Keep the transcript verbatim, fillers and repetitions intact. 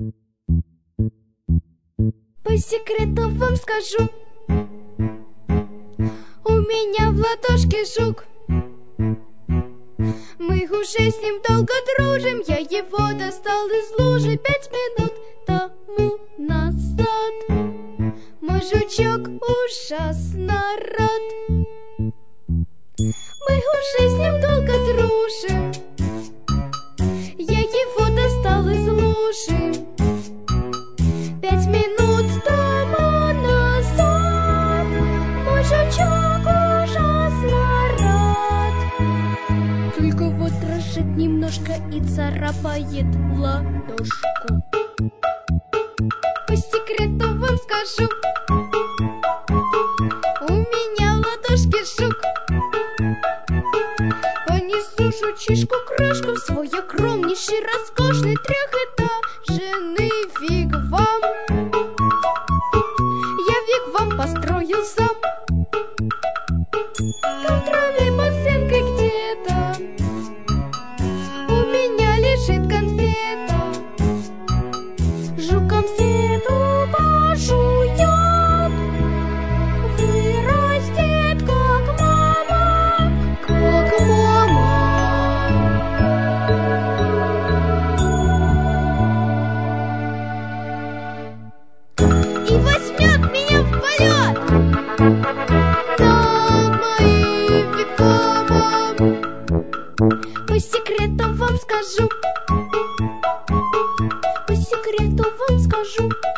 По секрету вам скажу, у меня в ладошке жук. Мы уже с ним долго дружим, я его достал из лужи пять минут тому назад. Мой жучок ужасно рад. Мы уже с ним долго дружим, я его достал из лужи пять минут тому назад. Мой жучок ужасно рад. Только вот дрожит немножко и царапает ладошку. По секрету вам скажу, у меня в ладошке жук. Понесу жучишку крошку в свой огромнейший роскошный трехэтажный вигвам. Я вигвам построил сам. Там в траве под стенкой где-то у меня лежит конфета. Жук конфету пожует, вырастет как мама, как мама. И возьмет меня в полет над моим вигвамом. По секрету вам скажу, по секрету вам скажу,